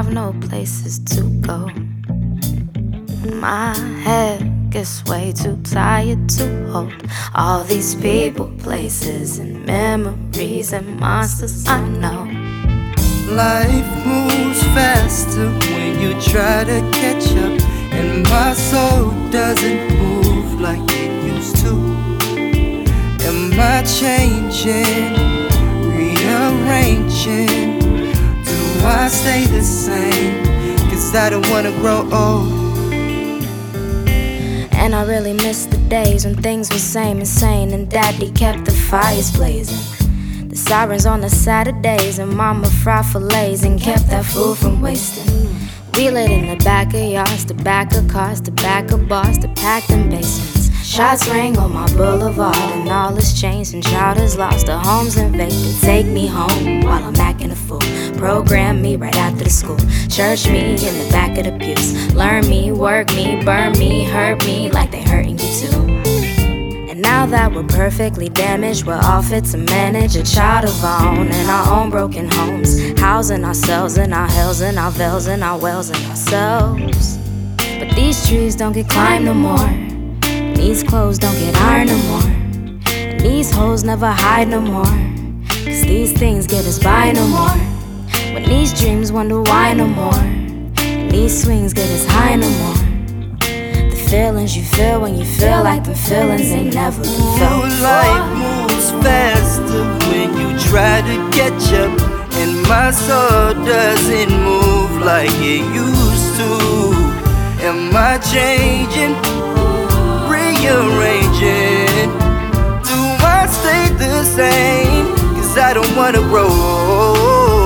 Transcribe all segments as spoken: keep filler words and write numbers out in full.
have no places to go. My head gets way too tired to hold all these people, places, and memories and monsters I know. Life moves faster when you try to catch up, and my soul doesn't move like it used to. Am I changing, rearranging? Do I stay the same? Cause I don't wanna grow old. And I really miss the days when things were same and sane, and Daddy kept the fires blazing, the sirens on the Saturdays, and Mama fried fillets and kept that food from wasting. We lit in the back of yards, the back of cars, the back of bars, the packed in basements. Shots rang on my boulevard, and all is changed, and child is lost, the home's invaded. Take me home while I'm acting a fool. Program me right after the school. Church me in the back of the pews. Learn me, work me, burn me, hurt me like they hurting you too. And now that we're perfectly damaged, we're all fit to manage a child of our own in our own broken homes, housing ourselves in our hells and our veils and our wells and ourselves. But these trees don't get climbed no more, and these clothes don't get ironed no more, and these hoes never hide no more, cause these things get us by no more. When these dreams wonder why no more, and these swings get us high no more. The feelings you feel when you feel like the feelings ain't never been felt before. Life moves faster when you try to catch up, and my soul doesn't move like it used to. Am I changing, rearranging? Do I stay the same? Cause I don't wanna grow old.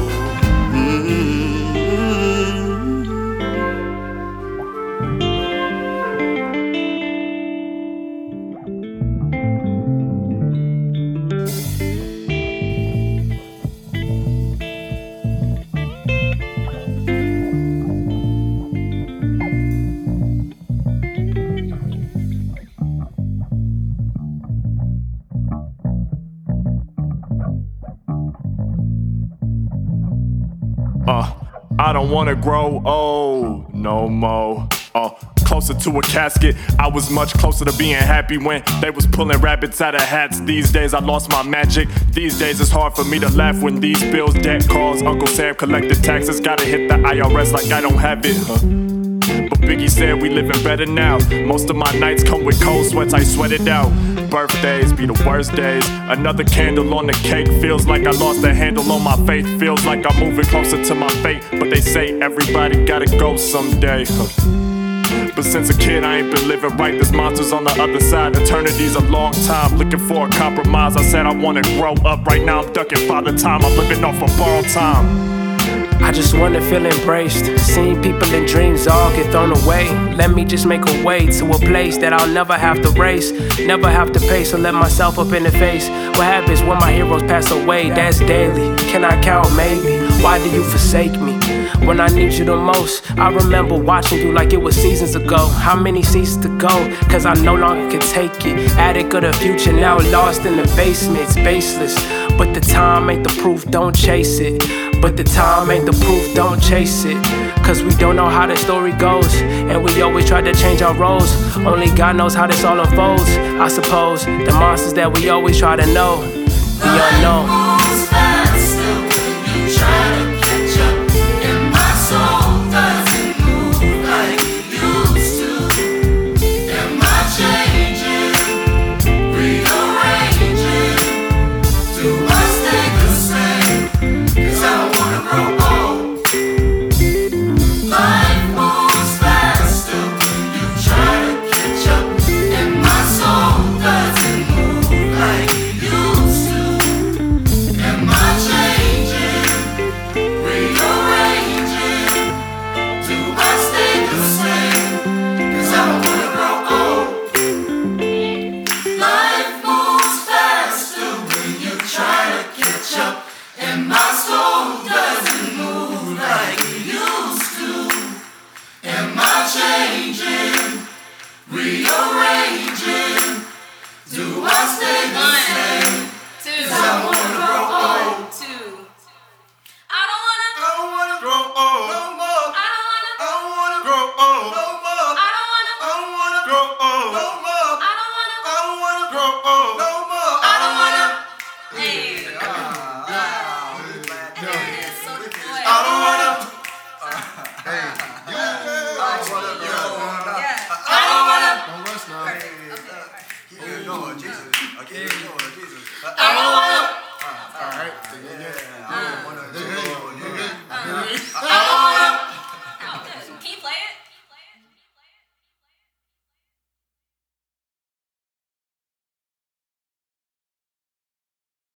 Uh, I don't wanna grow old no more. Uh, closer to a casket, I was much closer to being happy when they was pulling rabbits out of hats. These days I lost my magic. These days it's hard for me to laugh when these bills, debt calls, Uncle Sam collected taxes. Gotta hit the I R S like I don't have it, huh? But Biggie said we living better now. Most of my nights come with cold sweats, I sweat it out. Birthdays be the worst days. Another candle on the cake. Feels like I lost a handle on my faith. Feels like I'm moving closer to my fate. But they say everybody gotta go someday, huh? But since a kid I ain't been living right. There's monsters on the other side. Eternity's a long time, looking for a compromise. I said I wanna grow up. Right now I'm ducking father time. I'm living off of borrowed time. I just wanna feel embraced. Seeing people in dreams all get thrown away. Let me just make a way to a place that I'll never have to race, never have to pace or let myself up in the face. What happens when my heroes pass away? That's daily. Can I count maybe? Why do you forsake me when I need you the most? I remember watching you like it was seasons ago. How many seasons to go? Cause I no longer can take it. Attic of the future now lost in the basement. It's baseless. But the time ain't the proof, don't chase it. But the time ain't the proof, don't chase it. Cause we don't know how the story goes, and we always try to change our roles. Only God knows how this all unfolds. I suppose the monsters that we always try to know, the unknown.